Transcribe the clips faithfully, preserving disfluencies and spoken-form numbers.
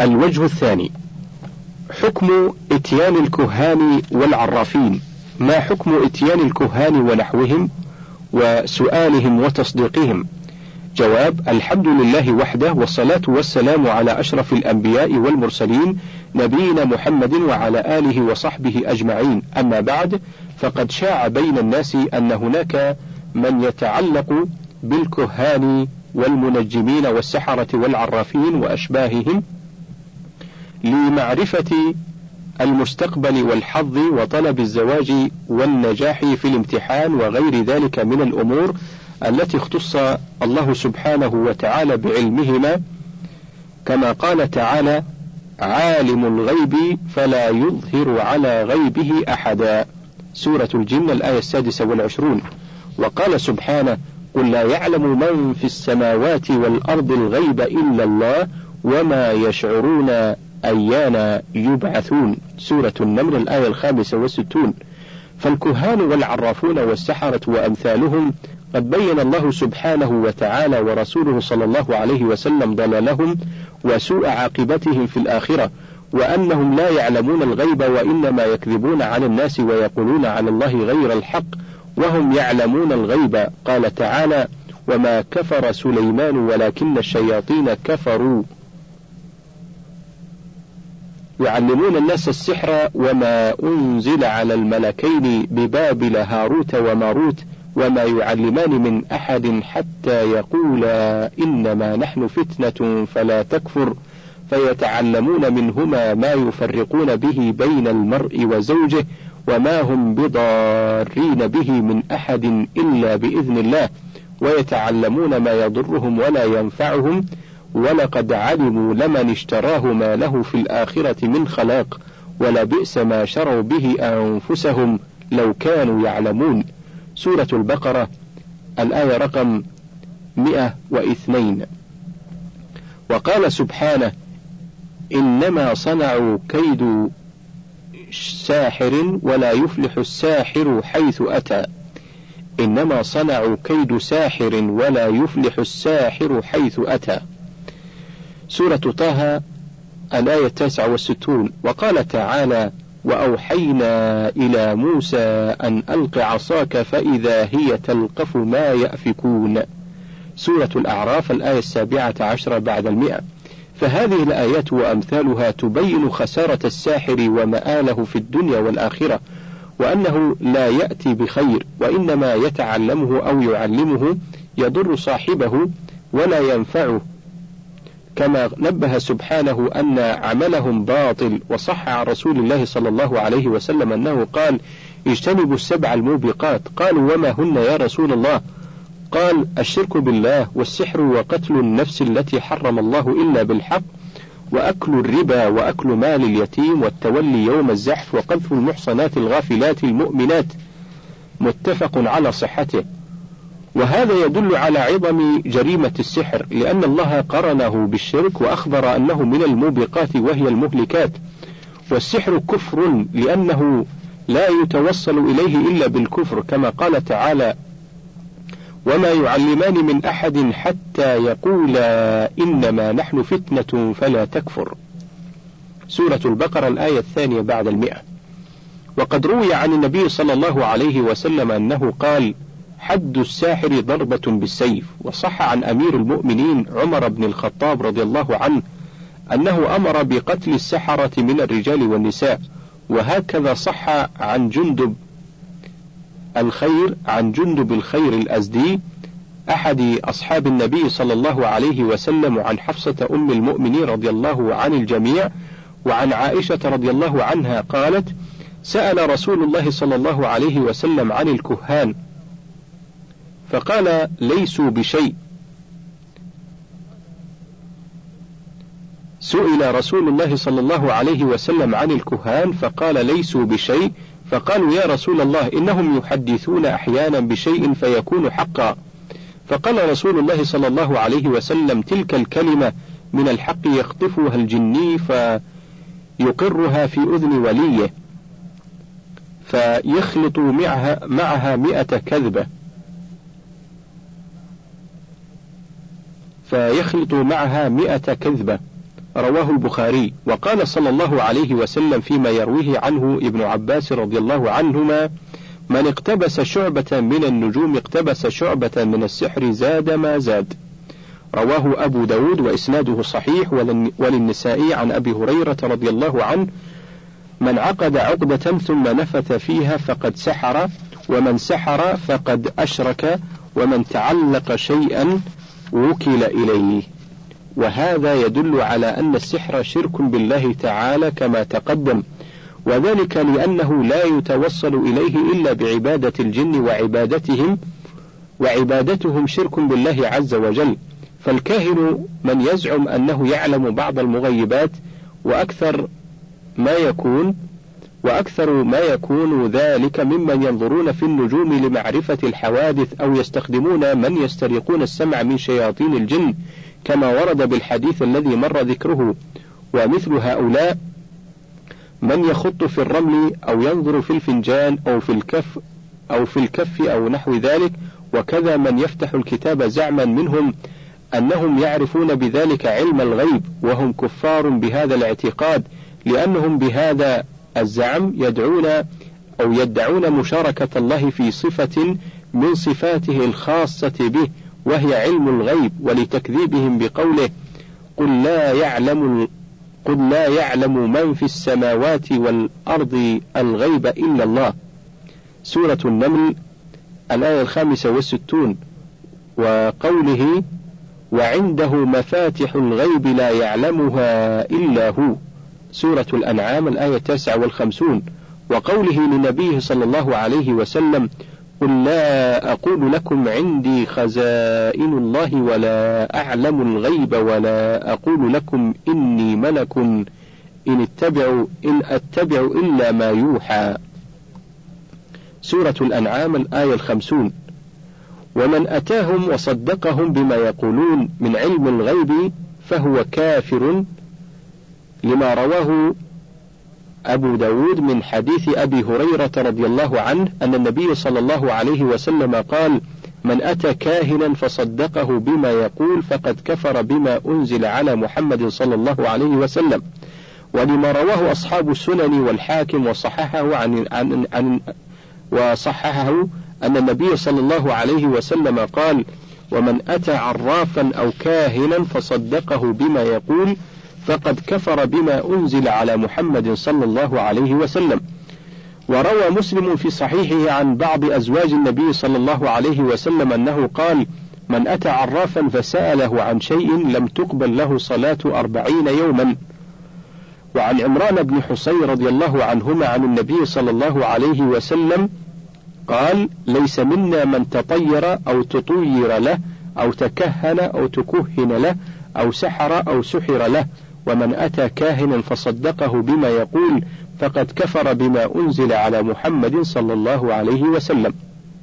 الوجه الثاني: حكم إتيان الكهان والعرافين. ما حكم إتيان الكهان ونحوهم وسؤالهم وتصديقهم؟ جواب: الحمد لله وحده، والصلاة والسلام على أشرف الأنبياء والمرسلين نبينا محمد وعلى آله وصحبه أجمعين. أما بعد، فقد شاع بين الناس أن هناك من يتعلق بالكهان والمنجمين والسحرة والعرافين وأشباههم لمعرفة المستقبل والحظ وطلب الزواج والنجاح في الامتحان وغير ذلك من الأمور التي اختص الله سبحانه وتعالى بعلمهما، كما قال تعالى: عالم الغيب فلا يظهر على غيبه أحدا، سورة الجن الآية السادسة والعشرون. وقال سبحانه: قل لا يعلم من في السماوات والأرض الغيب إلا الله وما يشعرون أيان يبعثون، سورة النمل الآية الخامسة والستون. فالكهان والعرافون والسحرة وأمثالهم قد بين الله سبحانه وتعالى ورسوله صلى الله عليه وسلم ضلالهم وسوء عاقبتهم في الآخرة، وأنهم لا يعلمون الغيب وإنما يكذبون على الناس ويقولون على الله غير الحق وهم يعلمون الغيب. قال تعالى: وما كفر سليمان ولكن الشياطين كفروا يعلمون الناس السحر وما أنزل على الملكين ببابل هاروت وماروت وما يعلمان من أحد حتى يقولا إنما نحن فتنة فلا تكفر فيتعلمون منهما ما يفرقون به بين المرء وزوجه وما هم بضارين به من أحد إلا بإذن الله ويتعلمون ما يضرهم ولا ينفعهم ولقد علموا لمن اشتراه ما له في الآخرة من خلاق ولبئس ما شروا به أنفسهم لو كانوا يعلمون، سورة البقرة الآية رقم مئة واثنين. وقال سبحانه: إنما صنعوا كيد ساحر ولا يفلح الساحر حيث أتى، إنما صنعوا كيد ساحر ولا يفلح الساحر حيث أتى، سورة طه الآية التاسعة والستون. وقال تعالى: وأوحينا إلى موسى أن ألق عصاك فإذا هي تلقف ما يأفكون، سورة الأعراف الآية السابعة عشرة بعد المئة. فهذه الآيات وأمثالها تبين خسارة الساحر ومآله في الدنيا والآخرة، وأنه لا يأتي بخير وإنما يتعلمه أو يعلمه يضر صاحبه ولا ينفعه، كما نبه سبحانه أن عملهم باطل. وصح عن رسول الله صلى الله عليه وسلم أنه قال: اجتنبوا السبع الموبقات. قالوا: وما هن يا رسول الله؟ قال: الشرك بالله، والسحر، وقتل النفس التي حرم الله إلا بالحق، وأكل الربا، وأكل مال اليتيم، والتولي يوم الزحف، وقذف المحصنات الغافلات المؤمنات، متفق على صحته. وهذا يدل على عظم جريمة السحر، لأن الله قرنه بالشرك وأخبر أنه من الموبقات وهي المهلكات. والسحر كفر لأنه لا يتوصل إليه إلا بالكفر، كما قال تعالى: وما يعلمان من أحد حتى يقولا إنما نحن فتنة فلا تكفر، سورة البقرة الآية الثانية بعد المئة. وقد روي عن النبي صلى الله عليه وسلم أنه قال: حد الساحر ضربة بالسيف. وصح عن أمير المؤمنين عمر بن الخطاب رضي الله عنه أنه أمر بقتل السحرة من الرجال والنساء. وهكذا صح عن جندب الخير عن جندب الخير الأزدي أحد أصحاب النبي صلى الله عليه وسلم، وعن حفصة أم المؤمنين رضي الله عن الجميع، وعن عائشة رضي الله عنها قالت: سأل رسول الله صلى الله عليه وسلم عن الكهان فقال: ليسوا بشيء. سئل رسول الله صلى الله عليه وسلم عن الكهان فقال: ليسوا بشيء. فقالوا: يا رسول الله إنهم يحدثون أحيانا بشيء فيكون حقا. فقال رسول الله صلى الله عليه وسلم: تلك الكلمة من الحق يخطفها الجني فيقرها في أذن وليه فيخلط معها, معها مئة كذبة فيخلط معها مئة كذبة رواه البخاري. وقال صلى الله عليه وسلم فيما يرويه عنه ابن عباس رضي الله عنهما: من اقتبس شعبة من النجوم اقتبس شعبة من السحر زاد ما زاد. رواه أبو داود وإسناده صحيح. وللنسائي عن أبي هريرة رضي الله عنه: من عقد عقدة ثم نفث فيها فقد سحر، ومن سحر فقد أشرك، ومن تعلق شيئا وكل إليه. وهذا يدل على أن السحر شرك بالله تعالى كما تقدم، وذلك لأنه لا يتوصل إليه إلا بعبادة الجن وعبادتهم وعبادتهم شرك بالله عز وجل. فالكاهن من يزعم أنه يعلم بعض المغيبات، وأكثر ما يكون وأكثر ما يكون ذلك ممن ينظرون في النجوم لمعرفة الحوادث، أو يستخدمون من يسترقون السمع من شياطين الجن كما ورد بالحديث الذي مر ذكره. ومثل هؤلاء من يخط في الرمل أو ينظر في الفنجان أو في الكف أو في الكف أو نحو ذلك. وكذا من يفتح الكتاب زعما منهم أنهم يعرفون بذلك علم الغيب، وهم كفار بهذا الاعتقاد، لأنهم بهذا الزعم يدعون أو يدعون مشاركة الله في صفة من صفاته الخاصة به، وهي علم الغيب، ولتكذيبهم بقوله: قل لا يعلم قل لا يعلم من في السماوات والأرض الغيب إلا الله. سورة النمل الآية الخامسة والستون. وقوله: وعنده مفاتح الغيب لا يعلمها إلا هو. سورة الأنعام الآية التاسعة والخمسون. وقوله لنبيه صلى الله عليه وسلم: قل لا أقول لكم عندي خزائن الله ولا أعلم الغيب ولا أقول لكم إني ملك إن اتبع إن أتبع إلا ما يوحى. سورة الأنعام الآية الخمسون. ومن أتاهم وصدقهم بما يقولون من علم الغيب فهو كافر، لما رواه أبو داود من حديث أبي هريرة رضي الله عنه أن النبي صلى الله عليه وسلم قال: من أتى كاهنا فصدقه بما يقول فقد كفر بما أنزل على محمد صلى الله عليه وسلم. ولما رواه أصحاب السنن والحاكم وصححه عن, عن, عن وصححه أن النبي صلى الله عليه وسلم قال: ومن أتى عرافا أو كاهنا فصدقه بما يقول فقد كفر بما أنزل على محمد صلى الله عليه وسلم. وروى مسلم في صحيحه عن بعض أزواج النبي صلى الله عليه وسلم أنه قال: من أتى عرافا فسأله عن شيء لم تقبل له صلاة أربعين يوما. وعن عمران بن حصين رضي الله عنهما عن النبي صلى الله عليه وسلم قال: ليس منا من تطير أو تطير له أو تكهن أو تكهن له أو سحر أو سحر له، ومن أتى كاهنا فصدقه بما يقول فقد كفر بما أنزل على محمد صلى الله عليه وسلم.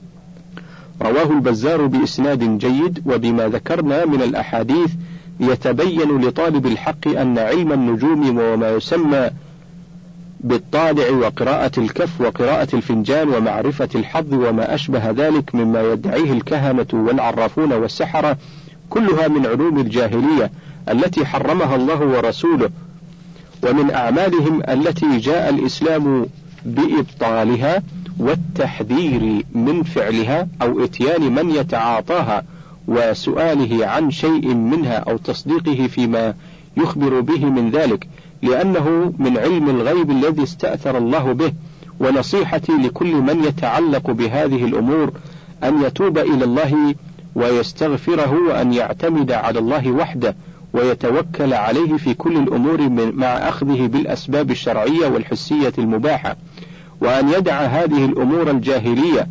رواه البزار بإسناد جيد. وبما ذكرنا من الأحاديث يتبين لطالب الحق أن علم النجوم وما يسمى بالطالع وقراءة الكف وقراءة الفنجان ومعرفة الحظ وما أشبه ذلك مما يدعيه الكهنة والعرافون والسحرة كلها من علوم الجاهلية التي حرمها الله ورسوله، ومن أعمالهم التي جاء الإسلام بإبطالها والتحذير من فعلها أو إتيان من يتعاطاها وسؤاله عن شيء منها أو تصديقه فيما يخبر به من ذلك، لأنه من علم الغيب الذي استأثر الله به. ونصيحتي لكل من يتعلق بهذه الأمور أن يتوب إلى الله ويستغفره، وأن يعتمد على الله وحده ويتوكل عليه في كل الأمور مع أخذه بالأسباب الشرعية والحسية المباحة، وأن يدع هذه الأمور الجاهلية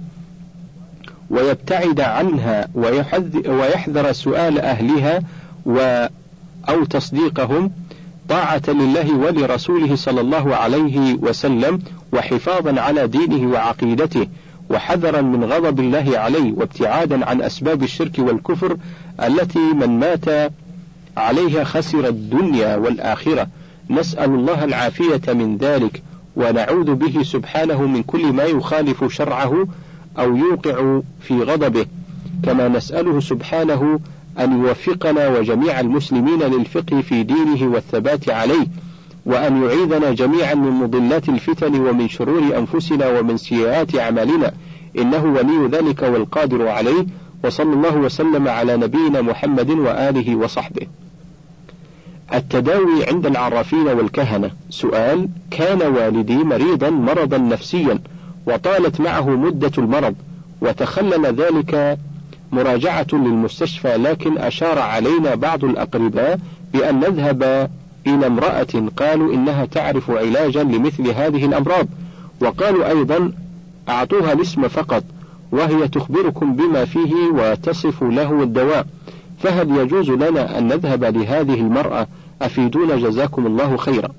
ويبتعد عنها ويحذر سؤال أهلها و أو تصديقهم طاعة لله ولرسوله صلى الله عليه وسلم، وحفاظا على دينه وعقيدته، وحذرا من غضب الله عليه، وابتعادا عن أسباب الشرك والكفر التي من مات عليها خسر الدنيا والآخرة. نسأل الله العافية من ذلك، ونعوذ به سبحانه من كل ما يخالف شرعه أو يوقع في غضبه، كما نسأله سبحانه أن يوفقنا وجميع المسلمين للفقه في دينه والثبات عليه، وأن يعيذنا جميعا من مضلات الفتن ومن شرور أنفسنا ومن سيئات أعمالنا، إنه ولي ذلك والقادر عليه. وصلى الله وسلم على نبينا محمد وآله وصحبه. التداوي عند العرافين والكهنة. سؤال: كان والدي مريضا مرضا نفسيا وطالت معه مدة المرض، وتخلل ذلك مراجعة للمستشفى، لكن أشار علينا بعض الأقرباء بأن نذهب إلى امرأة قالوا إنها تعرف علاجا لمثل هذه الأمراض، وقالوا أيضا أعطوها الاسم فقط وهي تخبركم بما فيه وتصف له الدواء، فهل يجوز لنا أن نذهب لهذه المرأة؟ أفيدونا جزاكم الله خيرا.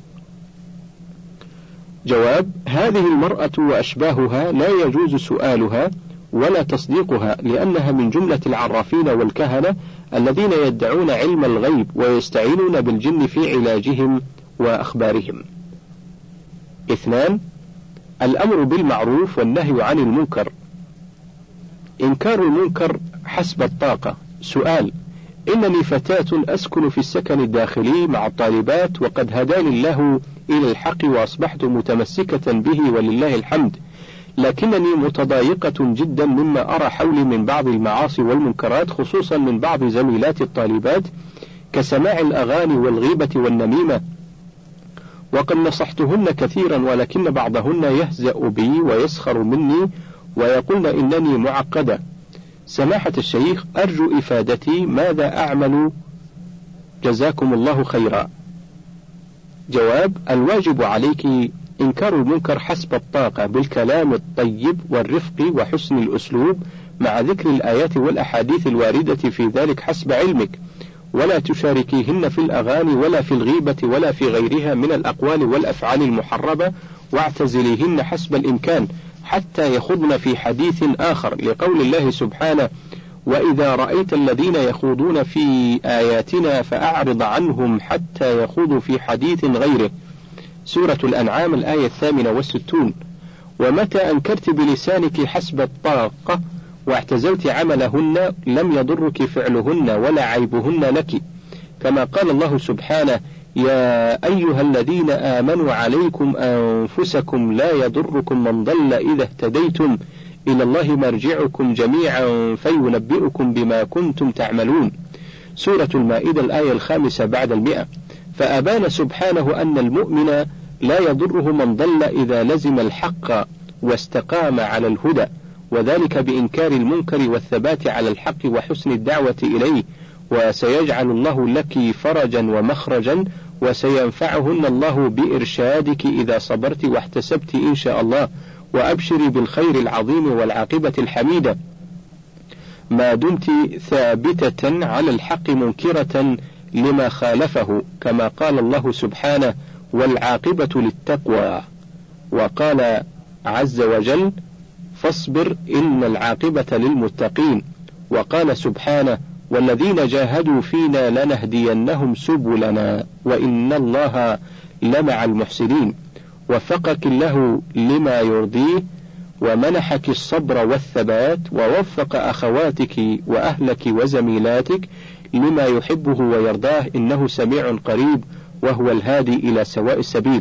جواب: هذه المرأة وأشباهها لا يجوز سؤالها ولا تصديقها، لأنها من جملة العرافين والكهنة الذين يدعون علم الغيب ويستعينون بالجن في علاجهم وأخبارهم. اثنان: الأمر بالمعروف والنهي عن المنكر. إنكار المنكر حسب الطاقة. سؤال: إنني فتاة أسكن في السكن الداخلي مع الطالبات، وقد هداني الله إلى الحق وأصبحت متمسكة به ولله الحمد، لكنني متضايقة جدا مما أرى حولي من بعض المعاصي والمنكرات، خصوصا من بعض زميلات الطالبات كسماع الأغاني والغيبة والنميمة، وقد نصحتهن كثيرا ولكن بعضهن يهزأ بي ويسخر مني ويقولن إنني معقدة. سماحة الشيخ أرجو إفادتي، ماذا أعمل؟ جزاكم الله خيرا. جواب: الواجب عليك إنكار المنكر حسب الطاقة بالكلام الطيب والرفق وحسن الأسلوب، مع ذكر الآيات والأحاديث الواردة في ذلك حسب علمك، ولا تشاركيهن في الأغاني ولا في الغيبة ولا في غيرها من الأقوال والأفعال المحرمة، واعتزليهن حسب الإمكان حتى يخضن في حديث آخر، لقول الله سبحانه: وإذا رأيت الذين يخوضون في آياتنا فأعرض عنهم حتى يخوضوا في حديث غيره. سورة الأنعام الآية الثامنة والستون. ومتى أنكرت بلسانك حسب الطاقة واعتزلت عملهن لم يضرك فعلهن ولا عيبهن لك، كما قال الله سبحانه: يا أيها الذين آمنوا عليكم أنفسكم لا يضركم من ضل إذا اهتديتم إلى الله مرجعكم جميعا فينبئكم بما كنتم تعملون. سورة المائدة الآية الخامسة بعد المئة. فأبان سبحانه أن المؤمن لا يضره من ضل إذا لزم الحق واستقام على الهدى، وذلك بإنكار المنكر والثبات على الحق وحسن الدعوة إليه، وسيجعل الله لك فرجا ومخرجا، وسينفعهن الله بإرشادك إذا صبرت واحتسبت إن شاء الله، وأبشري بالخير العظيم والعاقبة الحميدة ما دمت ثابتة على الحق منكرة لما خالفه، كما قال الله سبحانه: والعاقبة للتقوى. وقال عز وجل: فاصبر إن العاقبة للمتقين. وقال سبحانه: والذين جاهدوا فينا لنهدينهم سبلنا وإن الله لمع المحسنين. وفقك الله لما يرضيه ومنحك الصبر والثبات، ووفق أخواتك وأهلك وزميلاتك لما يحبه ويرضاه، إنه سميع قريب وهو الهادي إلى سواء السبيل.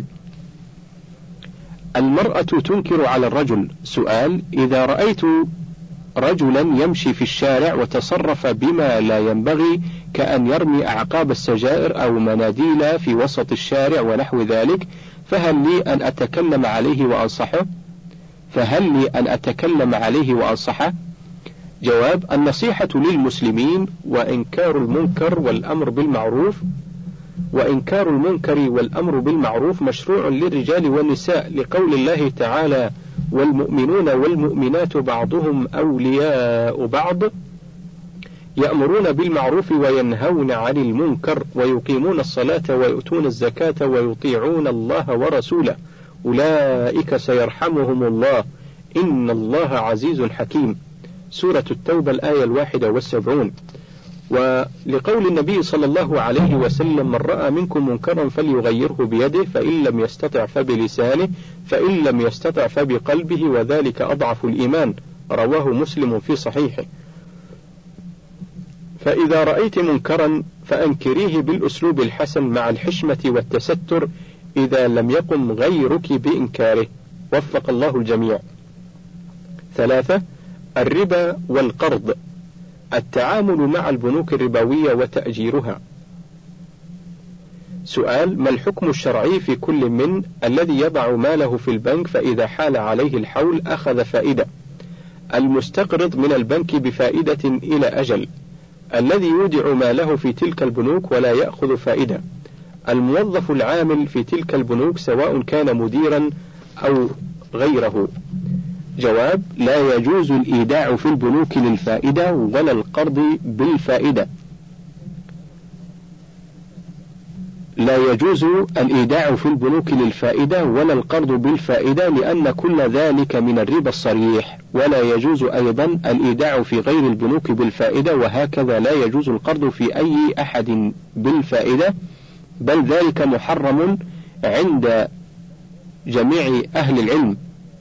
المرأة تنكر على الرجل. سؤال: إذا رأيت رجلا يمشي في الشارع وتصرف بما لا ينبغي، كأن يرمي أعقاب السجائر أو مناديل في وسط الشارع ونحو ذلك، فهل لي أن أتكلم عليه وأنصحه؟ فهل لي أن أتكلم عليه وأنصحه؟ جواب: النصيحة للمسلمين وإنكار المنكر والأمر بالمعروف وإنكار المنكر والأمر بالمعروف مشروع للرجال والنساء، لقول الله تعالى: والمؤمنون والمؤمنات بعضهم أولياء بعض يأمرون بالمعروف وينهون عن المنكر ويقيمون الصلاة ويؤتون الزكاة ويطيعون الله ورسوله أولئك سيرحمهم الله إن الله عزيز حكيم. سورة التوبة الآية الواحدة والسبعون. ولقول النبي صلى الله عليه وسلم: من رأى منكم منكرا فليغيره بيده، فإن لم يستطع فبلسانه، فإن لم يستطع فبقلبه، وذلك أضعف الإيمان. رواه مسلم في صحيحه. فإذا رأيت منكرا فأنكريه بالأسلوب الحسن مع الحشمة والتستر إذا لم يقم غيرك بإنكاره. وفق الله الجميع. ثلاثة: الربا والقرض. التعامل مع البنوك الربوية وتأجيرها. سؤال: ما الحكم الشرعي في كل من الذي يضع ماله في البنك فإذا حال عليه الحول أخذ فائدة، المستقرض من البنك بفائدة إلى أجل، الذي يودع ماله في تلك البنوك ولا يأخذ فائدة، الموظف العامل في تلك البنوك سواء كان مديرا أو غيره؟ جواب: لا يجوز الإيداع في البنوك للفائدة ولا القرض بالفائدة. لا يجوز الإيداع في البنوك للفائدة ولا القرض بالفائدة لأن كل ذلك من الربا الصريح، ولا يجوز أيضا الإيداع في غير البنوك بالفائدة، وهكذا لا يجوز القرض في أي أحد بالفائدة، بل ذلك محرم عند جميع أهل العلم.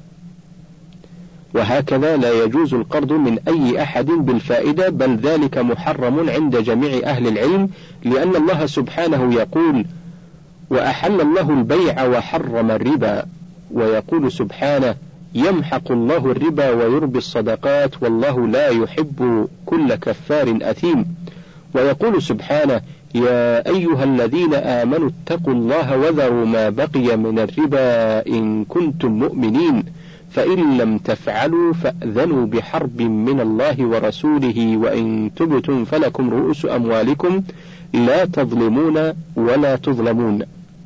وهكذا لا يجوز القرض من أي أحد بالفائدة، بل ذلك محرم عند جميع أهل العلم، لأن الله سبحانه يقول: وأحل الله البيع وحرم الربا، ويقول سبحانه: يمحق الله الربا ويربي الصدقات والله لا يحب كل كفار أثيم. ويقول سبحانه: يا أيها الذين آمنوا اتقوا الله وذروا ما بقي من الربا إن كنتم مؤمنين، فإن لم تفعلوا فأذنوا بحرب من الله ورسوله وإن تبتم فلكم رؤوس أموالكم لا تظلمون ولا تظلمون.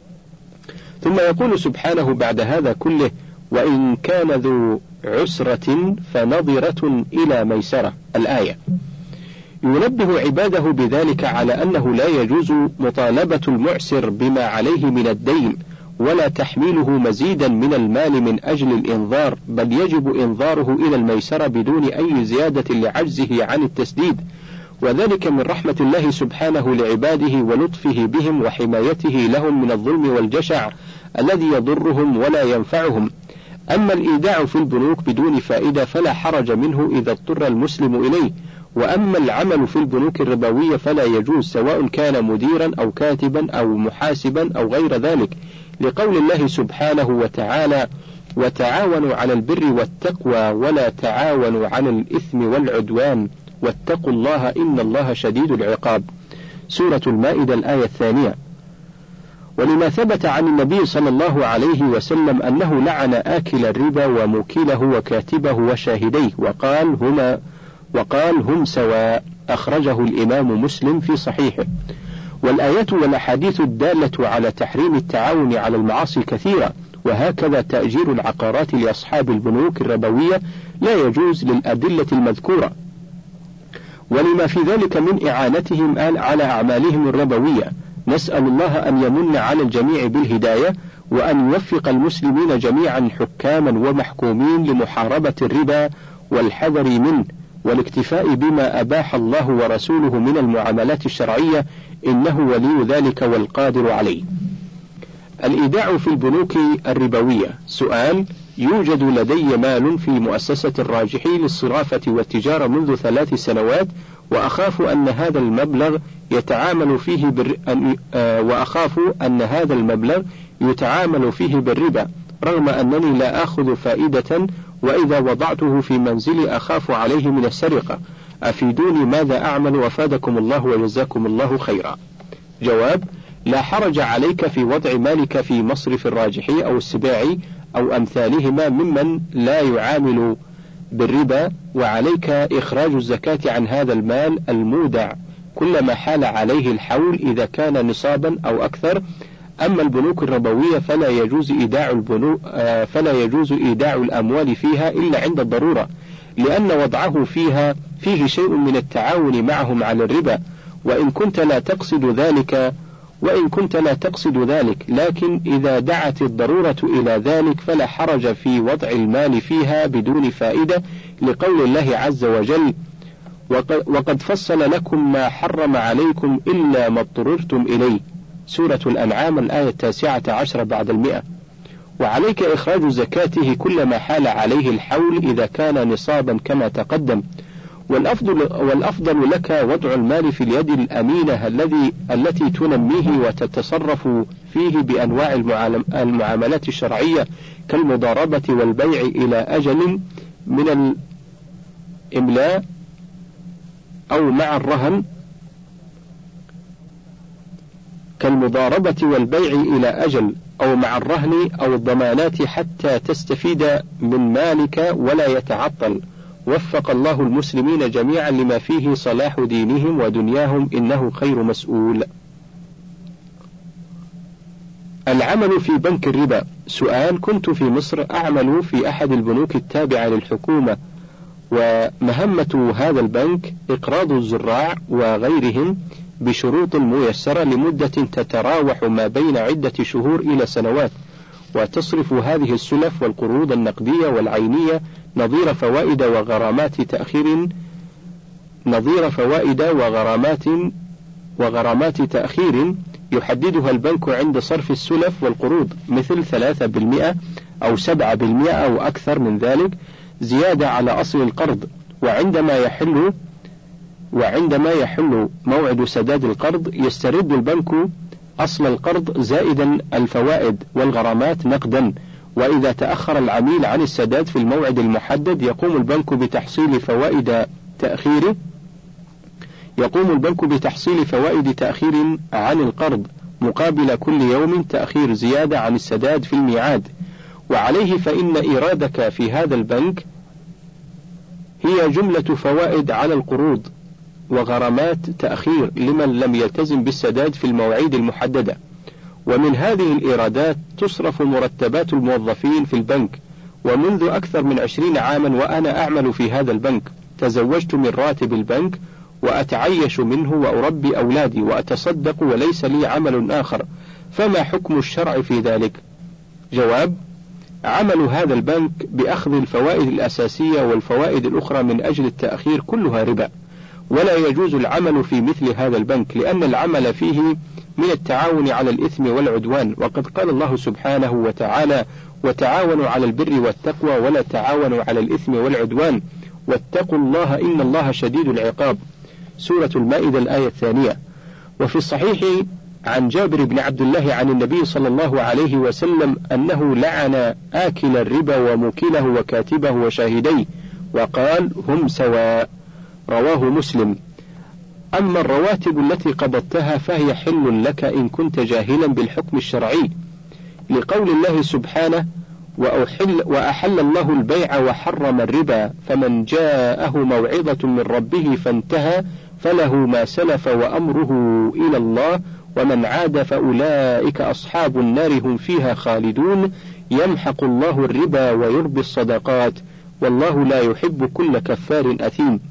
ثم يقول سبحانه بعد هذا كله: وإن كان ذو عسرة فنظرة إلى ميسرة. الآية. ينبه عباده بذلك على أنه لا يجوز مطالبة المعسر بما عليه من الدين ولا تحميله مزيدا من المال من أجل الإنظار، بل يجب إنظاره إلى الميسرة بدون أي زيادة لعجزه عن التسديد، وذلك من رحمة الله سبحانه لعباده ولطفه بهم وحمايته لهم من الظلم والجشع الذي يضرهم ولا ينفعهم. أما الإيداع في البنوك بدون فائدة فلا حرج منه إذا اضطر المسلم إليه، وأما العمل في البنوك الربوية فلا يجوز، سواء كان مديرا أو كاتبا أو محاسبا أو غير ذلك، لقول الله سبحانه وتعالى: وتعاونوا على البر والتقوى ولا تعاونوا على الإثم والعدوان واتقوا الله إن الله شديد العقاب. سورة المائدة الآية الثانية. ولما ثبت عن النبي صلى الله عليه وسلم أنه لعن آكل الربا وموكله وكاتبه وشاهديه، وقال هما وقال هم سواء، أخرجه الإمام مسلم في صحيحه. والآيات والأحاديث الدالة على تحريم التعاون على المعاصي كثيرة، وهكذا تأجير العقارات لأصحاب البنوك الربوية لا يجوز للأدلة المذكورة، ولما في ذلك من إعانتهم على أعمالهم الربوية. نسأل الله أن يمن على الجميع بالهداية، وأن يوفق المسلمين جميعا حكاما ومحكومين لمحاربة الربا والحذر منه والاكتفاء بما أباح الله ورسوله من المعاملات الشرعية، إنه ولي ذلك والقادر عليه. الإيداع في البنوك الربوية. سؤال: يوجد لدي مال في مؤسسة الراجحي للصرافة والتجارة منذ ثلاث سنوات، وأخاف أن هذا المبلغ يتعامل فيه بر... آه وأخاف أن هذا المبلغ يتعامل فيه بالربا، رغم أنني لا آخذ فائدة، وإذا وضعته في منزلي أخاف عليه من السرقة، أفيدوني ماذا أعمل وفادكم الله وجزاكم الله خيرا. جواب: لا حرج عليك في وضع مالك في مصرف الراجحي أو السباعي أو أمثالهما ممن لا يعامل بالربا، وعليك إخراج الزكاة عن هذا المال المودع كلما حال عليه الحول إذا كان نصابا أو أكثر. أما البنوك الربوية فلا يجوز إيداع البنوك فلا يجوز إيداع الأموال فيها إلا عند الضرورة، لأن وضعه فيها فيه شيء من التعاون معهم على الربا، وإن كنت لا تقصد ذلك وإن كنت لا تقصد ذلك لكن إذا دعت الضرورة إلى ذلك فلا حرج في وضع المال فيها بدون فائدة، لقول الله عز وجل: وقد فصل لكم ما حرم عليكم إلا ما اضطررتم إليه. سورة الأنعام الآية التاسعة عشر بعد المئة. وعليك إخراج زكاته كلما حال عليه الحول إذا كان نصابا كما تقدم. والأفضل, والأفضل لك وضع المال في اليد الأمينة الذي التي تنميه وتتصرف فيه بأنواع المعاملات الشرعية كالمضاربة والبيع إلى أجل من الإملاء أو مع الرهن كالمضاربة والبيع إلى أجل أو مع الرهن أو الضمانات حتى تستفيد من مالك ولا يتعطل. وفق الله المسلمين جميعا لما فيه صلاح دينهم ودنياهم إنه خير مسؤول. العمل في بنك الربا. سؤال: كنت في مصر أعمل في أحد البنوك التابعة للحكومة، ومهمة هذا البنك إقراض الزراع وغيرهم بشروط ميسرة لمدة تتراوح ما بين عدة شهور إلى سنوات، وتصرف هذه السلف والقروض النقدية والعينية نظير فوائد وغرامات تأخير نظير فوائد وغرامات وغرامات تأخير يحددها البنك عند صرف السلف والقروض، مثل ثلاثة بالمئة أو سبعة بالمئة أو أكثر من ذلك زيادة على أصل القرض. وعندما يحل وعندما يحل موعد سداد القرض يسترد البنك أصل القرض زائدا الفوائد والغرامات نقدا. وإذا تأخر العميل عن السداد في الموعد المحدد يقوم البنك بتحصيل فوائد تأخيره يقوم البنك بتحصيل فوائد تأخير عن القرض مقابل كل يوم تأخير زيادة عن السداد في الميعاد. وعليه فإن إيرادك في هذا البنك هي جملة فوائد على القروض وغرامات تأخير لمن لم يلتزم بالسداد في المواعيد المحددة. ومن هذه الإيرادات تصرف مرتبات الموظفين في البنك. ومنذ أكثر من عشرين عاما وأنا أعمل في هذا البنك، تزوجت من راتب البنك وأتعيش منه وأربي أولادي وأتصدق وليس لي عمل آخر، فما حكم الشرع في ذلك؟ جواب: عمل هذا البنك بأخذ الفوائد الأساسية والفوائد الأخرى من أجل التأخير كلها ربا، ولا يجوز العمل في مثل هذا البنك، لأن العمل فيه من التعاون على الإثم والعدوان. وقد قال الله سبحانه وتعالى: وتعاونوا على البر والتقوى ولا تعاونوا على الإثم والعدوان واتقوا الله إن الله شديد العقاب. سورة المائدة الآية الثانية. وفي الصحيح عن جابر بن عبد الله عن النبي صلى الله عليه وسلم أنه لعن آكل الربا وموكله وكاتبه وشاهديه وقال: هم سواء. رواه مسلم. أما الرواتب التي قبضتها فهي حل لك إن كنت جاهلا بالحكم الشرعي، لقول الله سبحانه: وأحل, وأحل الله البيع وحرم الربا، فمن جاءه موعظة من ربه فانتهى فله ما سلف وأمره إلى الله ومن عاد فأولئك أصحاب النار هم فيها خالدون، يمحق الله الربا ويربي الصدقات والله لا يحب كل كفار أثيم.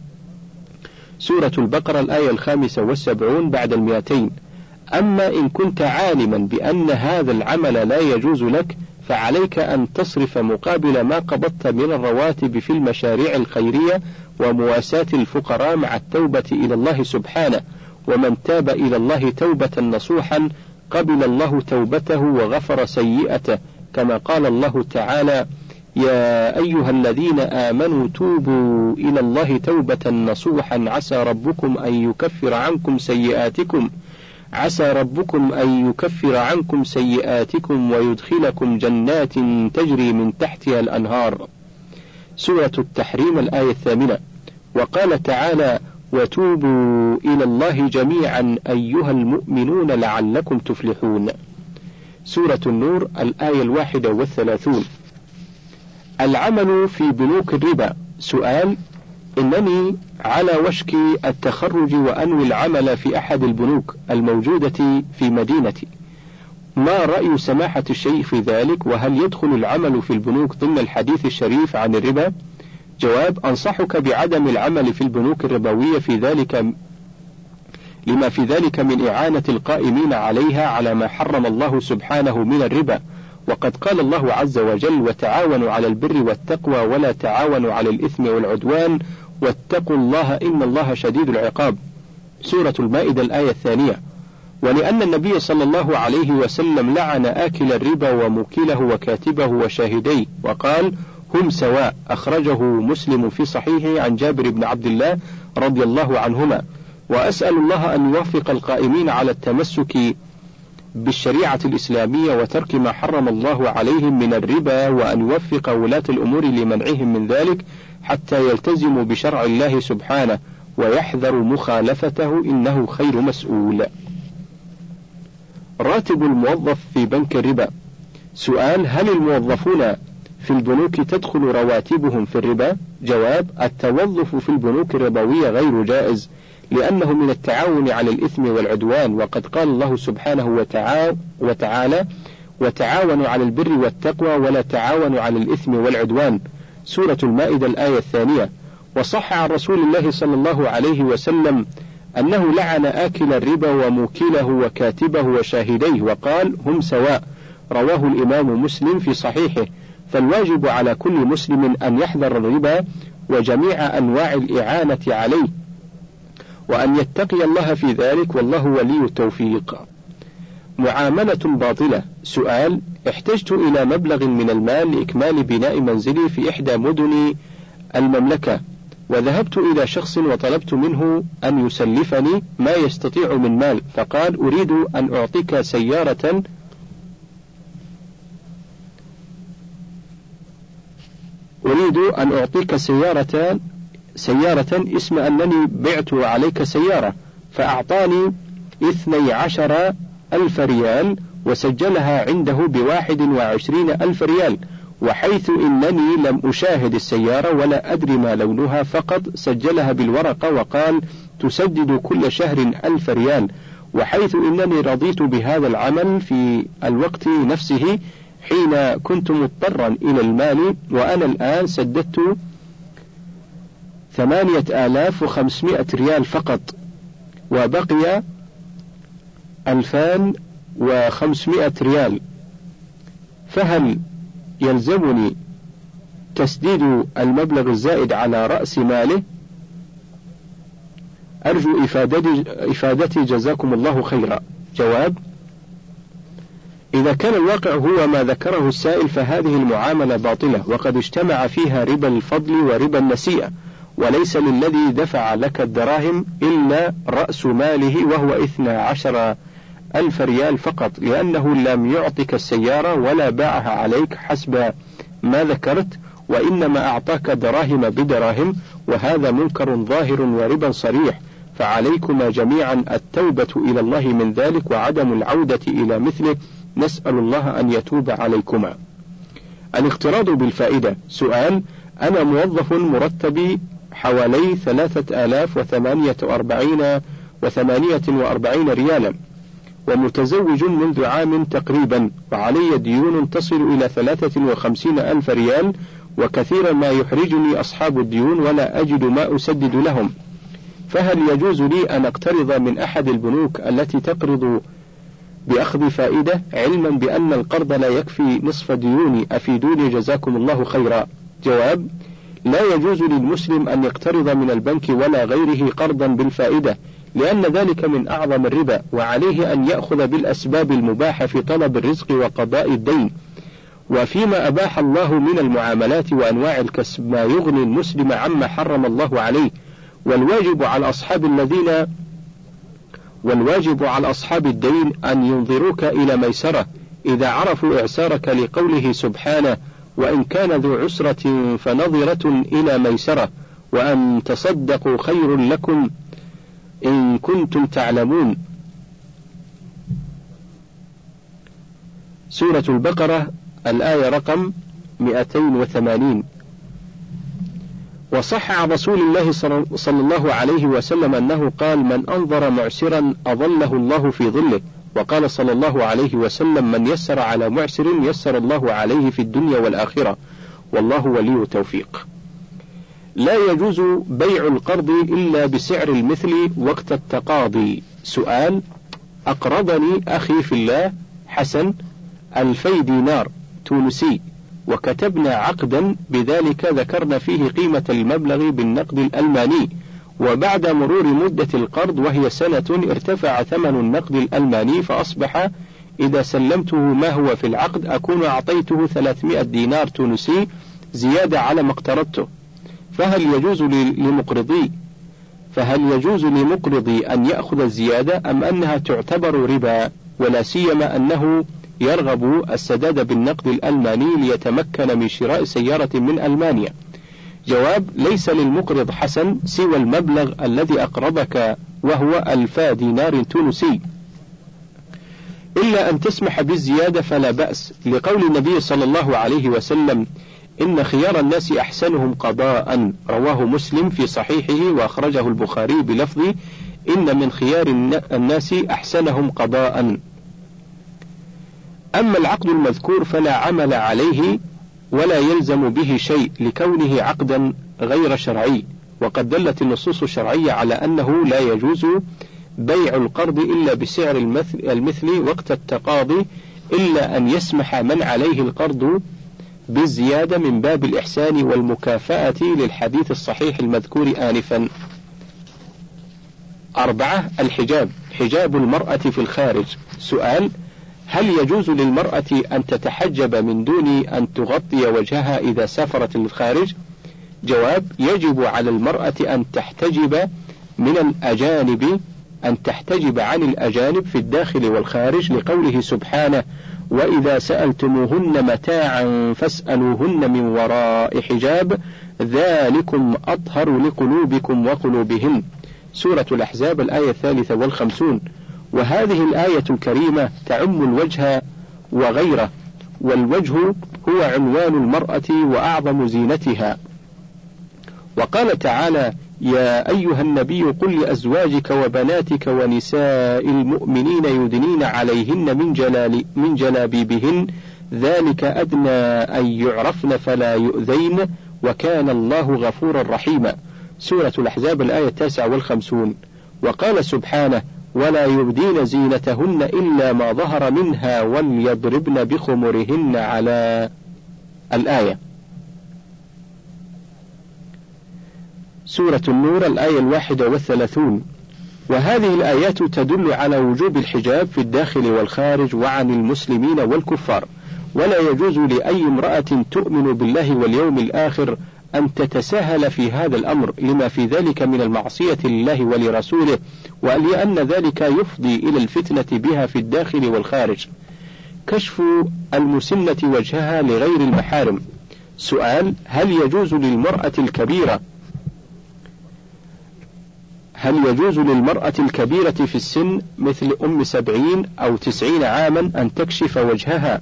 سورة البقرة الآية الخامسة والسبعون بعد المئتين. أما إن كنت عالما بأن هذا العمل لا يجوز لك فعليك أن تصرف مقابل ما قبضت من الرواتب في المشاريع الخيرية ومواساة الفقراء مع التوبة إلى الله سبحانه، ومن تاب إلى الله توبة نصوحا قبل الله توبته وغفر سيئته، كما قال الله تعالى: يا أيها الذين آمنوا توبوا إلى الله توبة نصوحا عسى ربكم أن يكفر عنكم سيئاتكم عسى ربكم أن يكفر عنكم سيئاتكم ويدخلكم جنات تجري من تحتها الأنهار. سورة التحريم الآية الثامنة. وقال تعالى: وتوبوا إلى الله جميعا أيها المؤمنون لعلكم تفلحون. سورة النور الآية الواحدة والثلاثون. العمل في بنوك الربا. سؤال: إنني على وشك التخرج وأنوي العمل في أحد البنوك الموجودة في مدينتي، ما رأي سماحة الشيخ في ذلك؟ وهل يدخل العمل في البنوك ضمن الحديث الشريف عن الربا؟ جواب: أنصحك بعدم العمل في البنوك الربوية في ذلك لما في ذلك من إعانة القائمين عليها على ما حرم الله سبحانه من الربا، وقد قال الله عز وجل: وتعاونوا على البر والتقوى ولا تعاونوا على الإثم والعدوان واتقوا الله إن الله شديد العقاب. سورة المائدة الآية الثانية. ولأن النبي صلى الله عليه وسلم لعن آكل الربا وموكله وكاتبه وشاهديه وقال: هم سواء، أخرجه مسلم في صحيحه عن جابر بن عبد الله رضي الله عنهما. وأسأل الله أن يوفق القائمين على التمسك بالشريعة الإسلامية وترك ما حرم الله عليهم من الربا، وأن يوفق ولاة الأمور لمنعهم من ذلك حتى يلتزموا بشرع الله سبحانه ويحذروا مخالفته، إنه خير مسؤول. راتب الموظف في بنك الربا. سؤال: هل الموظفون في البنوك تدخل رواتبهم في الربا؟ جواب: التوظف في البنوك الربوية غير جائز، لأنه من التعاون على الإثم والعدوان، وقد قال الله سبحانه وتعالى: وتعاونوا على البر والتقوى ولا تعاونوا على الإثم والعدوان، سورة المائدة الآية الثانية. وصح عن رسول الله صلى الله عليه وسلم أنه لعن آكل الربا وموكله وكاتبه وشاهديه، وقال: هم سواء، رواه الإمام مسلم في صحيحه. فالواجب على كل مسلم أن يحذر الربا وجميع أنواع الإعانة عليه، وأن يتقي الله في ذلك، والله ولي التوفيق. معاملة باطلة. سؤال: احتجت إلى مبلغ من المال لإكمال بناء منزلي في إحدى مدن المملكة، وذهبت إلى شخص وطلبت منه أن يسلفني ما يستطيع من مال، فقال: أريد أن أعطيك سيارة أريد أن أعطيك سيارة سيارة اسم أنني بعت عليك سيارة، فأعطاني اثني عشر ألف ريال وسجلها عنده بواحد وعشرين ألف ريال، وحيث إنني لم أشاهد السيارة ولا أدري ما لونها، فقط سجلها بالورقة وقال: تسدد كل شهر ألف ريال، وحيث إنني رضيت بهذا العمل في الوقت نفسه حين كنت مضطرا إلى المال، وأنا الآن سددت ثمانية آلاف وخمسمائة ريال فقط، وبقي ألفان وخمسمائة ريال، فهل يلزمني تسديد المبلغ الزائد على رأس ماله؟ أرجو إفادتي, إفادتي جزاكم الله خيرا. جواب: إذا كان الواقع هو ما ذكره السائل فهذه المعاملة باطلة، وقد اجتمع فيها ربا الفضل وربا النسيئة، وليس للذي دفع لك الدراهم إلا رأس ماله وهو اثنى عشر ألف ريال فقط، لأنه لم يعطك السيارة ولا باعها عليك حسب ما ذكرت، وإنما أعطاك دراهم بدراهم، وهذا منكر ظاهر وربا صريح، فعليكما جميعا التوبة إلى الله من ذلك وعدم العودة إلى مثله، نسأل الله أن يتوب عليكما. الاقتراض بالفائدة. سؤال: أنا موظف مرتبي حوالي ثلاثة آلاف وثمانية وأربعين وثمانية وأربعين ريالا، ومتزوج منذ عام تقريبا، وعلي ديون تصل إلى ثلاثة وخمسين ألف ريال، وكثيرا ما يحرجني أصحاب الديون ولا أجد ما أسدد لهم، فهل يجوز لي أن أقترض من أحد البنوك التي تقرض بأخذ فائدة، علما بأن القرض لا يكفي نصف ديوني؟ أفيدوني جزاكم الله خيرا. جواب: لا يجوز للمسلم أن يقترض من البنك ولا غيره قرضا بالفائدة، لأن ذلك من أعظم الربا، وعليه أن يأخذ بالأسباب المباحة في طلب الرزق وقضاء الدين، وفيما أباح الله من المعاملات وأنواع الكسب ما يغني المسلم عما حرم الله عليه. والواجب على أصحاب الذين والواجب على أصحاب الدين أن ينظروك إلى ميسرة إذا عرفوا إعسارك، لقوله سبحانه: وإن كان ذو عسرة فنظرة إلى ميسرة، وأن تصدقوا خير لكم إن كنتم تعلمون. سورة البقرة الآية رقم مئتين وثمانين. وصح عن رسول الله صلى الله عليه وسلم أنه قال: من أنظر معسرا أظله الله في ظله، وقال صلى الله عليه وسلم: من يسر على معسر يسر الله عليه في الدنيا والآخرة، والله ولي التوفيق. لا يجوز بيع القرض إلا بسعر المثل وقت التقاضي. سؤال: أقرضني أخي في الله حسن ألفي دينار تونسي، وكتبنا عقدا بذلك ذكرنا فيه قيمة المبلغ بالنقد الألماني، وبعد مرور مدة القرض وهي سنة ارتفع ثمن النقد الألماني، فأصبح إذا سلمته ما هو في العقد أكون أعطيته ثلاثمائة دينار تونسي، زيادة على ما اقترضته، فهل يجوز لمقرضي فهل يجوز لمقرضي أن يأخذ الزيادة أم أنها تعتبر ربا، ولا سيما أنه يرغب السداد بالنقد الألماني ليتمكن من شراء سيارة من ألمانيا؟ جواب: ليس للمقرض حسن سوى المبلغ الذي أقرضك وهو ألفا دينار تونسي، إلا أن تسمح بالزيادة فلا بأس، لقول النبي صلى الله عليه وسلم: إن خيار الناس أحسنهم قضاء، رواه مسلم في صحيحه وأخرجه البخاري بلفظ: إن من خيار الناس أحسنهم قضاء. أما العقد المذكور فلا عمل عليه ولا يلزم به شيء لكونه عقدا غير شرعي، وقد دلت النصوص الشرعية على أنه لا يجوز بيع القرض إلا بسعر المثل, المثل وقت التقاضي، إلا أن يسمح من عليه القرض بالزيادة من باب الإحسان والمكافأة للحديث الصحيح المذكور آنفا. أربعة: الحجاب، حجاب المرأة في الخارج. سؤال: هل يجوز للمرأة أن تتحجب من دون أن تغطي وجهها إذا سافرت للخارج؟ جواب: يجب على المرأة أن تحتجب من الأجانب أن تحتجب عن الأجانب في الداخل والخارج، لقوله سبحانه: وإذا سألتموهن متاعا فاسألوهن من وراء حجاب ذلكم أطهر لقلوبكم وقلوبهن. سورة الأحزاب الآية الثالثة والخمسون. وهذه الآية الكريمة تعم الوجه وغيره، والوجه هو عنوان المرأة وأعظم زينتها. وقال تعالى: يا أيها النبي قل لأزواجك وبناتك ونساء المؤمنين يدنين عليهن من, جلال من جلابيبهن ذلك أدنى أن يعرفن فلا يؤذين وكان الله غفورا رحيما. سورة الأحزاب الآية التاسعة والخمسون. وقال سبحانه: ولا يبدين زينتهن إلا ما ظهر منها وليضربن بخمرهن على الآية. سورة النور الآية الواحدة والثلاثون. وهذه الآيات تدل على وجوب الحجاب في الداخل والخارج وعن المسلمين والكفار، ولا يجوز لأي امرأة تؤمن بالله واليوم الآخر أن تتساهل في هذا الأمر، لما في ذلك من المعصية لله ولرسوله، ولأن ذلك يفضي إلى الفتنة بها في الداخل والخارج. كشف المسنة وجهها لغير المحارم. سؤال: هل يجوز للمرأة الكبيرة هل يجوز للمرأة الكبيرة في السن مثل أم سبعين أو تسعين عاما أن تكشف وجهها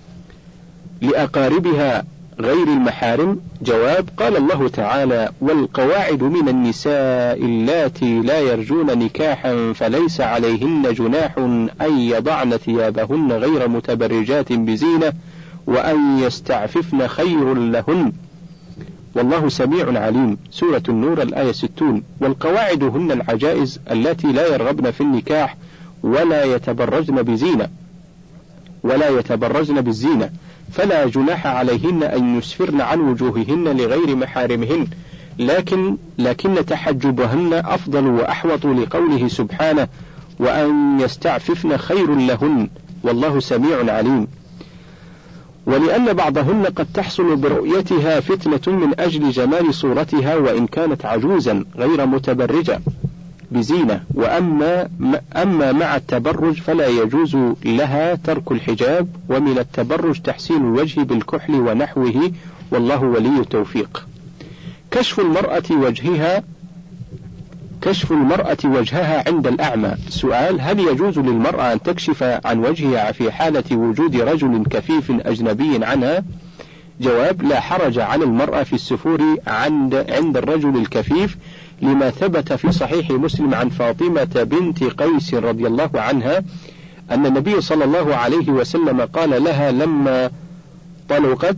لأقاربها غير المحارم؟ جواب: قال الله تعالى: والقواعد من النساء اللاتي لا يرجون نكاحا فليس عليهن جناح أن يضعن ثيابهن غير متبرجات بزينة وأن يستعففن خير لهن والله سميع عليم. سورة النور الآية ستون. والقواعد هن العجائز اللاتي لا يرغبن في النكاح ولا يتبرجن بزينة ولا يتبرجن بالزينة، فلا جناح عليهن أن يسفرن عن وجوههن لغير محارمهن، لكن لكن تحجبهن أفضل وأحوط، لقوله سبحانه: وأن يستعففن خير لهن والله سميع عليم. ولأن بعضهن قد تحصل برؤيتها فتنة من أجل جمال صورتها وإن كانت عجوزا غير متبرجة بزينة، وأما أما مع التبرج فلا يجوز لها ترك الحجاب، ومن التبرج تحسين الوجه بالكحل ونحوه والله ولي التوفيق. كشف المرأة وجهها كشف المرأة وجهها عند الأعمى. سؤال: هل يجوز للمرأة أن تكشف عن وجهها في حالة وجود رجل كفيف أجنبي عنها؟ جواب: لا حرج على المرأة في السفور عند عند الرجل الكفيف، لما ثبت في صحيح مسلم عن فاطمة بنت قيس رضي الله عنها أن النبي صلى الله عليه وسلم قال لها لما طلقت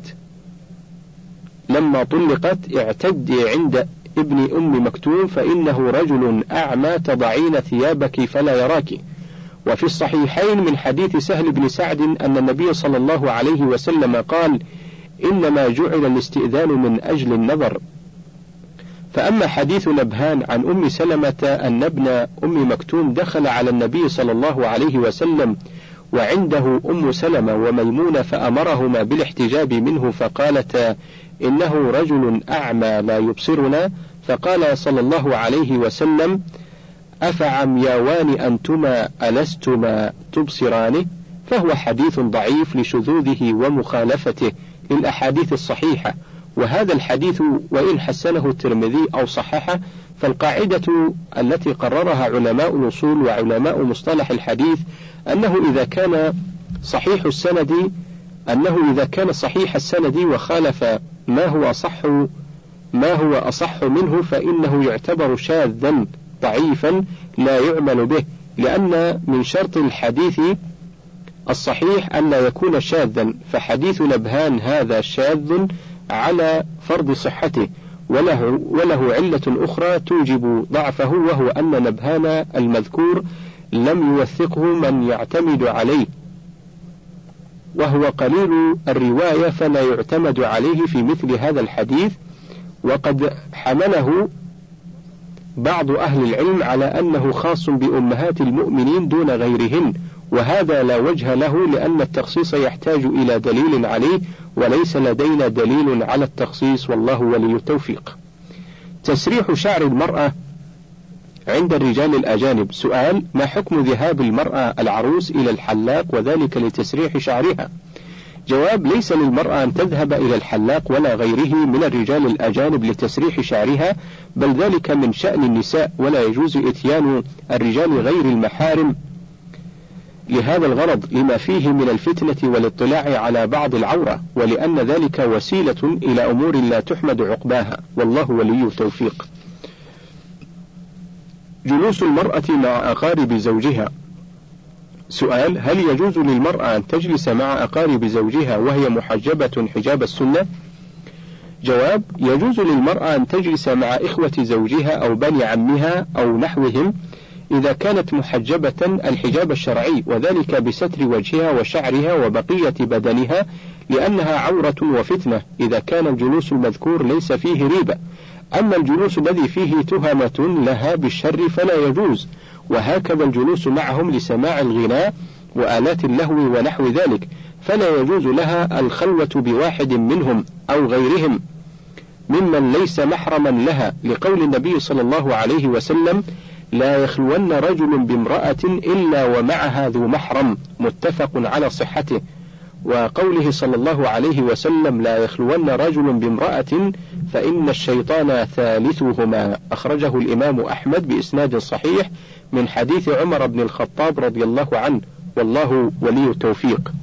لما طلقت: اعتدي عند ابن أم مكتوم فإنه رجل أعمى تضعين ثيابك فلا يراك. وفي الصحيحين من حديث سهل بن سعد أن النبي صلى الله عليه وسلم قال: إنما جعل الاستئذان من أجل النظر. فأما حديث نبهان عن أم سلمة أن ابن أم مكتوم دخل على النبي صلى الله عليه وسلم وعنده أم سلمة وميمونة فأمرهما بالاحتجاب منه فقالتا إنه رجل أعمى لا يبصرنا، فقال صلى الله عليه وسلم أفعمياوان أنتما ألستما تبصرانه؟ فهو حديث ضعيف لشذوذه ومخالفته للأحاديث الصحيحة. وهذا الحديث وإن حسنه الترمذي أو صححه، فالقاعدة التي قررها علماء الأصول وعلماء مصطلح الحديث أنه إذا كان صحيح السند أنه إذا كان صحيح السند وخالف ما هو أصح ما هو أصح منه فإنه يعتبر شاذا ضعيفا لا يعمل به، لأن من شرط الحديث الصحيح أن لا يكون شاذا، فحديث نبهان هذا شاذ على فرض صحته، وله, وله علة أخرى توجب ضعفه، وهو أن نبهان المذكور لم يوثقه من يعتمد عليه، وهو قليل الرواية فلا يعتمد عليه في مثل هذا الحديث. وقد حمله بعض أهل العلم على أنه خاص بأمهات المؤمنين دون غيرهن، وهذا لا وجه له، لأن التخصيص يحتاج إلى دليل عليه، وليس لدينا دليل على التخصيص، والله ولي التوفيق. تسريح شعر المرأة عند الرجال الأجانب. سؤال: ما حكم ذهاب المرأة العروس إلى الحلاق وذلك لتسريح شعرها؟ جواب: ليس للمرأة أن تذهب إلى الحلاق ولا غيره من الرجال الأجانب لتسريح شعرها، بل ذلك من شأن النساء، ولا يجوز إتيان الرجال غير المحارم لهذا الغرض، لما فيه من الفتنة والاطلاع على بعض العورة، ولأن ذلك وسيلة إلى أمور لا تحمد عقباها، والله ولي التوفيق. جلوس المرأة مع أقارب زوجها. سؤال: هل يجوز للمرأة أن تجلس مع أقارب زوجها وهي محجبة حجاب السنة؟ جواب: يجوز للمرأة أن تجلس مع إخوة زوجها أو بني عمها أو نحوهم إذا كانت محجبة الحجاب الشرعي، وذلك بستر وجهها وشعرها وبقية بدنها، لأنها عورة وفتنة إذا كان الجلوس المذكور ليس فيه ريبة. أما الجلوس الذي فيه تهمة لها بالشر فلا يجوز، وهكذا الجلوس معهم لسماع الغناء وآلات اللهو ونحو ذلك، فلا يجوز لها الخلوة بواحد منهم أو غيرهم ممن ليس محرما لها، لقول النبي صلى الله عليه وسلم: لا يخلون رجل بامرأة إلا ومعها ذو محرم، متفق على صحته. وقوله صلى الله عليه وسلم: لا يخلون رجل بامرأة فإن الشيطان ثالثهما، أخرجه الإمام أحمد بإسناد صحيح من حديث عمر بن الخطاب رضي الله عنه، والله ولي التوفيق.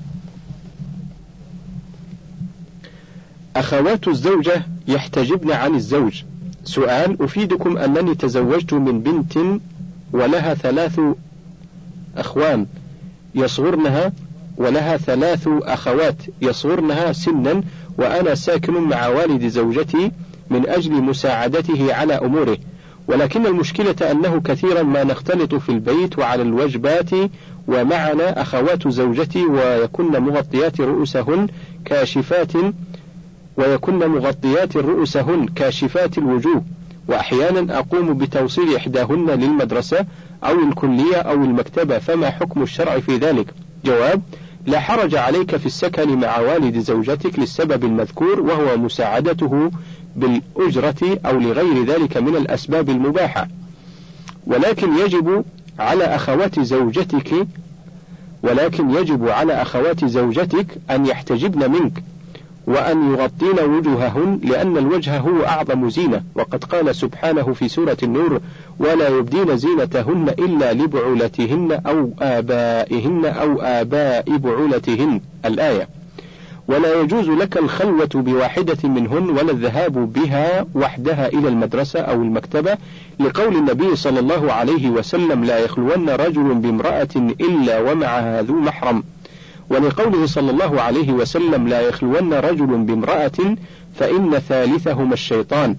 أخوات الزوجة يحتجبن عن الزوج. سؤال: أفيدكم أنني تزوجت من بنت ولها ثلاث أخوان يصغرنها ولها ثلاث أخوات يصغرنها سنا، وأنا ساكن مع والد زوجتي من أجل مساعدته على أموره، ولكن المشكلة أنه كثيرا ما نختلط في البيت وعلى الوجبات، ومعنا أخوات زوجتي ويكن مغطيات رؤوسهن كاشفات ويكن مغطيات رؤوسهن كاشفات الوجوه، وأحيانا أقوم بتوصيل إحداهن للمدرسة أو الكلية أو المكتبة، فما حكم الشرع في ذلك؟ جواب: لا حرج عليك في السكن مع والد زوجتك للسبب المذكور، وهو مساعدته بالأجرة أو لغير ذلك من الأسباب المباحة، ولكن يجب على أخوات زوجتك ولكن يجب على أخوات زوجتك أن يحتجبن منك وأن يغطين وجوههن، لأن الوجه هو أعظم زينة، وقد قال سبحانه في سورة النور: ولا يبدين زينتهن إلا لبعولتهن أو آبائهن أو آباء بعولتهن، الآية. ولا يجوز لك الخلوة بواحدة منهن ولا الذهاب بها وحدها إلى المدرسة أو المكتبة، لقول النبي صلى الله عليه وسلم: لا يخلون رجل بامرأة إلا ومعها ذو محرم، ولقوله صلى الله عليه وسلم: لا يخلون رجل بامرأة فإن ثالثهما الشيطان.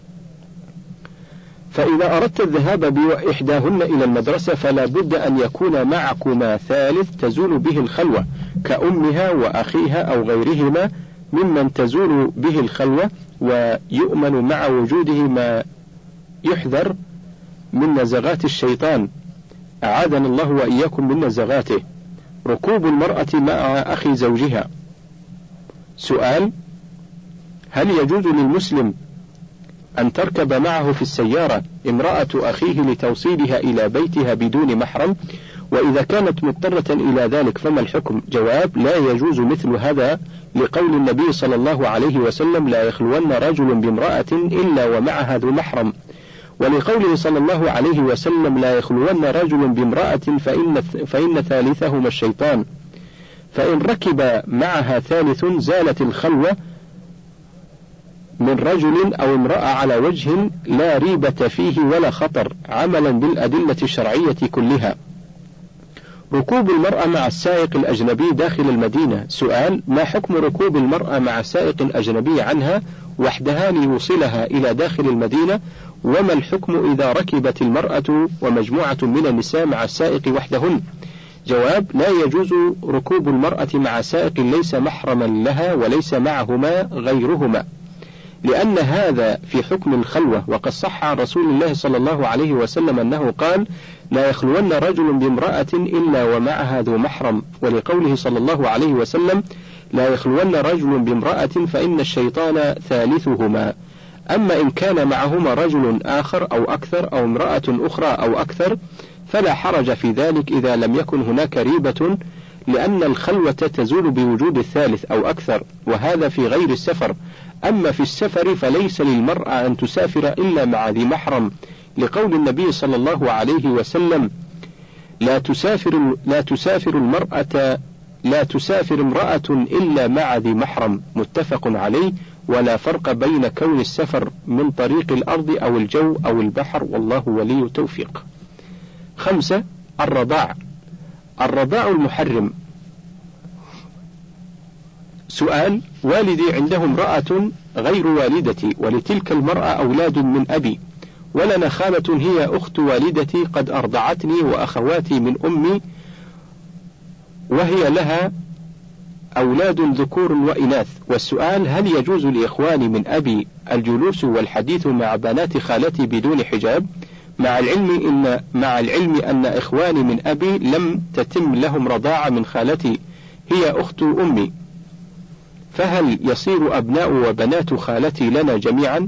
فإذا أردت الذهاب بإحداهن إلى المدرسة فلا بد أن يكون معكما ثالث تزول به الخلوة، كأمها وأخيها أو غيرهما ممن تزول به الخلوة، ويؤمن مع وجوده ما يحذر من نزغات الشيطان، أعاذنا الله وإياكم من نزغاته. ركوب المرأة مع أخي زوجها. سؤال: هل يجوز للمسلم أن تركب معه في السيارة امرأة أخيه لتوصيلها إلى بيتها بدون محرم؟ وإذا كانت مضطرة إلى ذلك فما الحكم؟ جواب: لا يجوز مثل هذا، لقول النبي صلى الله عليه وسلم: لا يخلون رجل بامرأة إلا ومعها ذو محرم، ولقوله صلى الله عليه وسلم: لا يخلون رجل بامرأة فإن, فإن ثالثهما الشيطان. فإن ركب معها ثالث زالت الخلوة من رجل أو امرأة على وجه لا ريبة فيه ولا خطر، عملا بالأدلة الشرعية كلها. ركوب المرأة مع السائق الأجنبي داخل المدينة. سؤال: ما حكم ركوب المرأة مع سائق أجنبي عنها وحدها ليوصلها إلى داخل المدينة؟ وما الحكم إذا ركبت المرأة ومجموعة من النساء مع السائق وحدهن؟ جواب: لا يجوز ركوب المرأة مع سائق ليس محرما لها وليس معهما غيرهما، لأن هذا في حكم الخلوة، وقد صح عن رسول الله صلى الله عليه وسلم أنه قال: لا يخلون رجل بامرأة إلا ومعها ذو محرم، ولقوله صلى الله عليه وسلم: لا يخلون رجل بامرأة فإن الشيطان ثالثهما. أما إن كان معهما رجل آخر أو أكثر أو امرأة أخرى أو أكثر فلا حرج في ذلك إذا لم يكن هناك ريبة، لأن الخلوة تزول بوجود الثالث أو أكثر، وهذا في غير السفر. أما في السفر فليس للمرأة أن تسافر إلا مع ذي محرم، لقول النبي صلى الله عليه وسلم: لا تسافر لا تسافر المرأة لا تسافر امرأة إلا مع ذي محرم، متفق عليه. ولا فرق بين كون السفر من طريق الأرض أو الجو أو البحر، والله ولي التوفيق. خمسة: الرضاع. الرضاع المحرم. سؤال: والدي عنده امرأة غير والدتي، ولتلك المرأة أولاد من أبي، ولنا خالة هي أخت والدتي قد أرضعتني وأخواتي من أمي، وهي لها أولاد ذكور وإناث. والسؤال: هل يجوز لإخواني من أبي الجلوس والحديث مع بنات خالتي بدون حجاب، مع العلم إن مع العلم أن إخواني من أبي لم تتم لهم رضاعة من خالتي هي أخت أمي، فهل يصير أبناء وبنات خالتي لنا جميعا؟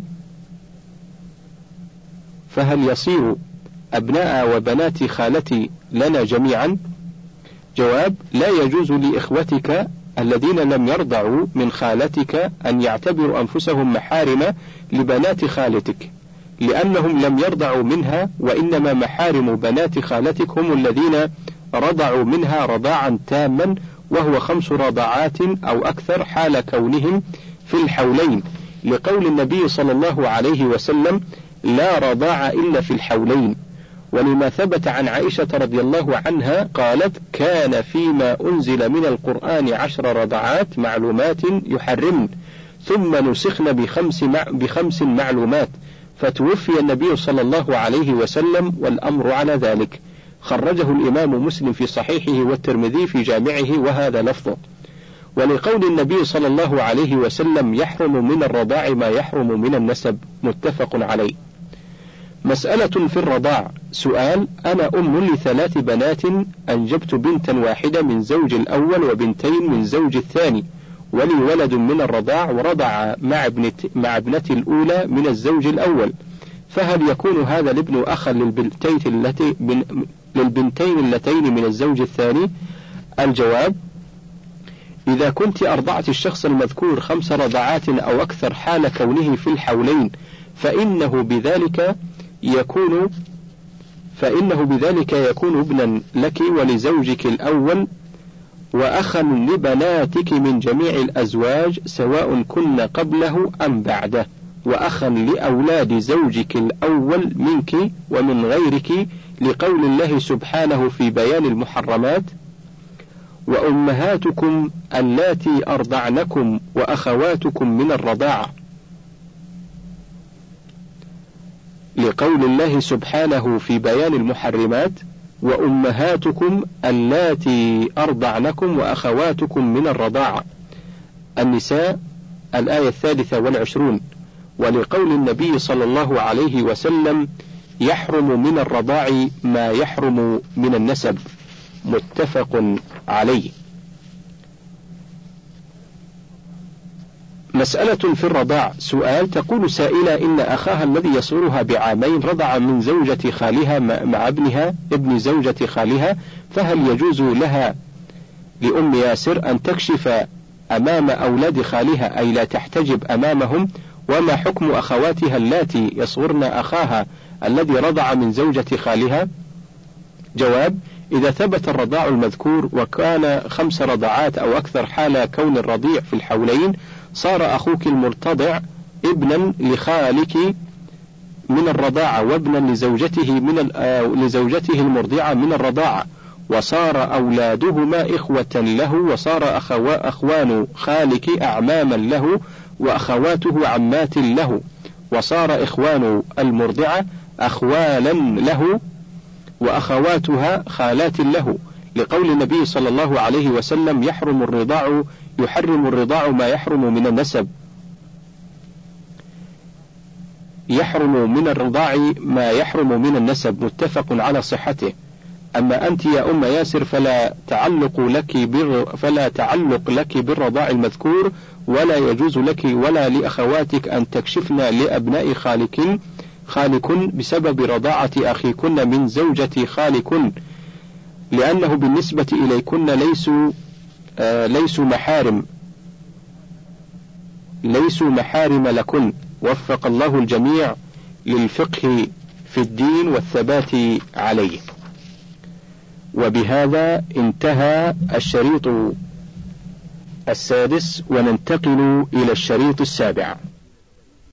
فهل يصير أبناء وبنات خالتي لنا جميعا؟ جواب: لا يجوز لإخوتك الذين لم يرضعوا من خالتك أن يعتبروا أنفسهم محارم لبنات خالتك، لأنهم لم يرضعوا منها، وإنما محارم بنات خالتك هم الذين رضعوا منها رضاعا تاما، وهو خمس رضعات أو أكثر حال كونهم في الحولين، لقول النبي صلى الله عليه وسلم: لا رضاع إلا في الحولين. ولما ثبت عن عائشة رضي الله عنها قالت: كان فيما أنزل من القرآن عشر رضعات معلومات يحرمن، ثم نسخن بخمس, مع بخمس معلومات، فتوفي النبي صلى الله عليه وسلم والأمر على ذلك. خرجه الإمام مسلم في صحيحه والترمذي في جامعه، وهذا لفظه. ولقول النبي صلى الله عليه وسلم: يحرم من الرضاع ما يحرم من النسب، متفق عليه. مسألة في الرضاع. سؤال: أنا أم لثلاث بنات، أنجبت بنتا واحدة من زوج الأول وبنتين من زوج الثاني، ولي ولد من الرضاع ورضع مع ابنتي, مع ابنتي الأولى من الزوج الأول، فهل يكون هذا الابن أخا للبنتين التي للبنتين اللتين من الزوج الثاني؟ الجواب: إذا كنت أرضعت الشخص المذكور خمس رضعات أو أكثر حال كونه في الحولين فإنه بذلك يكون فإنه بذلك يكون ابنا لك ولزوجك الأول، وأخا لبناتك من جميع الأزواج سواء كن قبله أم بعده، وأخا لأولاد زوجك الأول منك ومن غيرك، لقول الله سبحانه في بيان المحرمات: وأمهاتكم اللاتي أرضعنكم وأخواتكم من الرضاعة، لقول الله سبحانه في بيان المحرمات: وأمهاتكم اللاتي أرضعنكم وأخواتكم من الرضاعة. النساء الآية الثالثة والعشرون. ولقول النبي صلى الله عليه وسلم: يحرم من الرضاع ما يحرم من النسب، متفق عليه. مسألة في الرضاع. سؤال: تقول سائلة إن أخاها الذي يصغرها بعامين رضع من زوجة خالها مع ابنها ابن زوجة خالها، فهل يجوز لها لأم ياسر أن تكشف أمام أولاد خالها أي لا تحتجب أمامهم؟ وما حكم أخواتها اللاتي يصغرن أخاها الذي رضع من زوجة خالها؟ جواب: إذا ثبت الرضاع المذكور وكان خمس رضعات أو أكثر حال كون الرضيع في الحولين، صار أخوك المرتضع ابنا لخالك من الرضاعة وابنا لزوجته من لزوجته المرضعة من الرضاعة، وصار أولادهما إخوة له، وصار أخوا أخوان خالك أعماما له وأخواته عمات له، وصار إخوان المرضعة أخوالا له وأخواتها خالات له، لقول النبي صلى الله عليه وسلم: يحرم الرضاع يحرم الرضاع ما يحرم من النسب يحرم من الرضاع ما يحرم من النسب، متفق على صحته. أما أنت يا أم ياسر فلا تعلق لك بر فلا تعلق لك بالرضاع المذكور، ولا يجوز لك ولا لأخواتك أن تكشفن لأبناء خالكن خالكن بسبب رضاعة أخيكن من زوجة خالكن، لأنه بالنسبة إليكن ليسوا آه ليسوا محارم ليسوا محارم لكن. وفق الله الجميع للفقه في الدين والثبات عليه. وبهذا انتهى الشريط السادس، وننتقل إلى الشريط السابع.